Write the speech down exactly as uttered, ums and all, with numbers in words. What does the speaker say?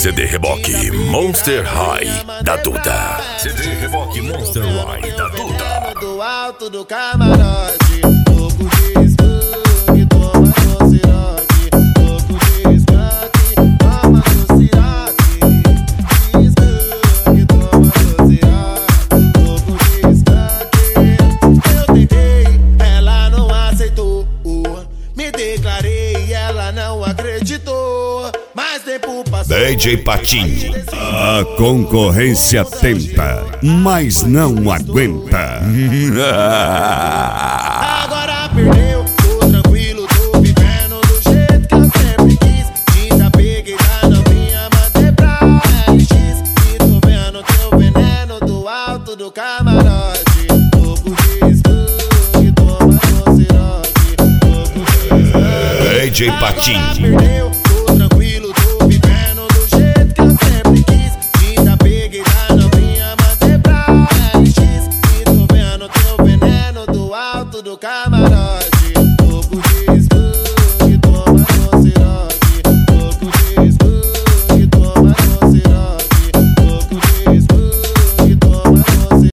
C D Reboque Monster High da Duda. C D Reboque Monster High da Duda. Do alto do camarote, pouco de skunk, toma no siroque. Pouco de skunk, toma no siroque. Skunk, toma no siroque. Pouco de skunk. Eu tentei, ela não aceitou. Me declarei, ela não acreditou. Mas tempo passou. D J Patinho. A concorrência tenta, mas não aguenta. Agora perdeu, tô tranquilo, tô vivendo do jeito que eu sempre quis. Desapeguei da novinha, mandei pra L X. E tô vendo teu veneno do alto do camarote. Pouco de skunk, toma no siroque. Pouco de skunk. D J Patinho. Agora perdeu.